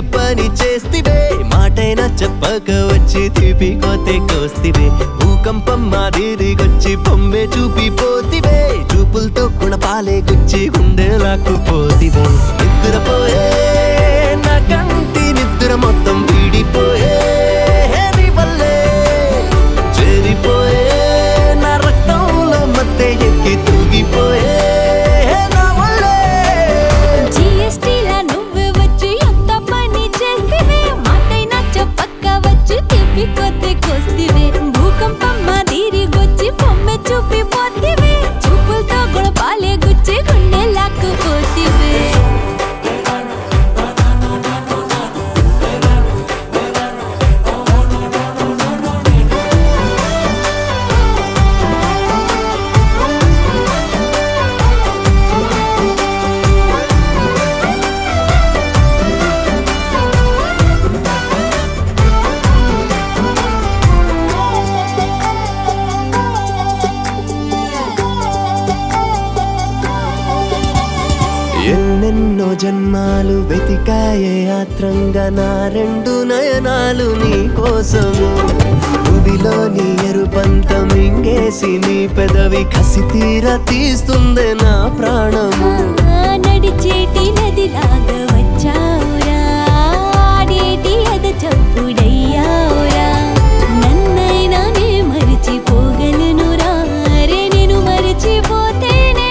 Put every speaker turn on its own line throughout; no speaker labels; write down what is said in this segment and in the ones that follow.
పని చేస్తివే మాటైనా చెప్పక వచ్చి తీపి కోతే కోస్తివే భూకంపం మాదిరిగొచ్చి బొమ్మే చూపిపోతివే చూపులతో గుణపాలే గుచ్చి గుండె లాక్కుపోతివే నిద్రపోయే నా కంటి నిద్ర మొత్తం వీడిపోయే నీ వల్లే చేరిపోయే నా రక్తంలో మత్తె ఎక్కి తూగిపోయే
కొద్ది కొస్తివే భూకంపం మాదిరిగొచ్చి బొమ్మె చూపిపోతివే చూపులతో గుణపాలే గుచ్చి గుండె లాక్కుపోతివే
ఎన్నెన్నో జన్మాలు వెతికాయే ఆత్రంగా నా రెండు నయనాలు నీ కోసము భూమిలోని ఎరుపంత మింగేసి నీ పెదవి కసి తీర తీస్తుంది నా ప్రాణము
నడిచేటి నదిలాగా వచ్చావురా ఆడేటి అద చప్పుడయ్యావురా నన్నైనా నే మరిచిపోగలనురా రే నేను మరిచిపోతే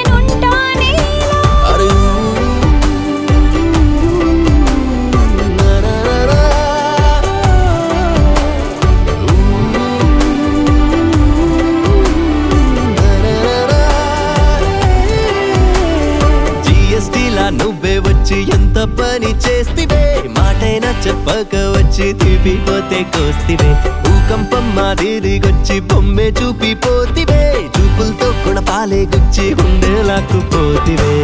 నువ్వే వచ్చి ఎంత పని చేస్తివే మాటైనా చెప్పక వచ్చి తీపి కోతే కోస్తివే భూకంపం మాదిరిగొచ్చి బొమ్మే చూపిపోతివే చూపులతో గుణపాలే గుచ్చి గుండె లాక్కుపోతివే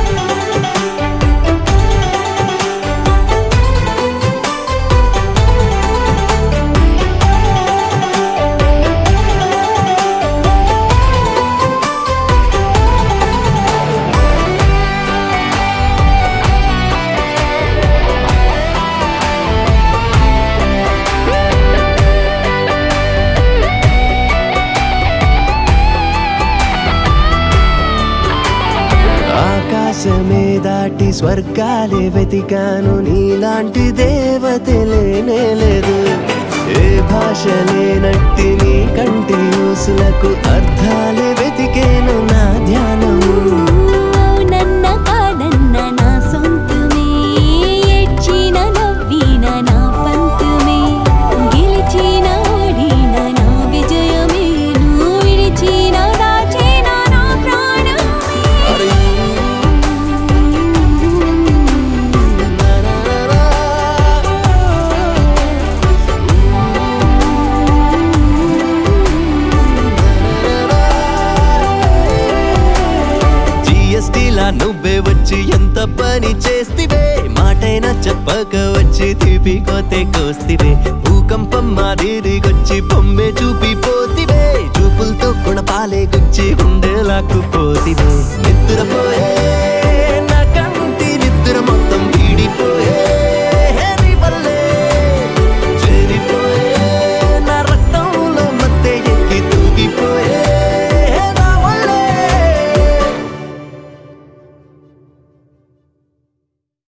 ఆకాశమే దాటి స్వర్గాలే వెతికాను నీలాంటి దేవత లేనే లేదు ఏ భాష లేనట్టి నీ కంటి ఊసులకు అర్థాలే వెతికేను నా ధ్యానము
నన్న కాదన్న నా సొంతమే ఏడ్చిన నవ్విన నా పంతుమే గెలిచిన ఓడిన నా విజయమే నువ్వు విడిచిన దాచిన నా ప్రాణమే
నువ్వే వచ్చి ఎంత పని చేస్తివే మాటైనా చెప్పక వచ్చి తీపి కోతే కోస్తివే భూకంపం మాదిరిగొచ్చి బొమ్మే చూపిపోతివే చూపులతో గుణపాలే గుచ్చి గుండె లాక్కుపోతివే నిద్రపోయే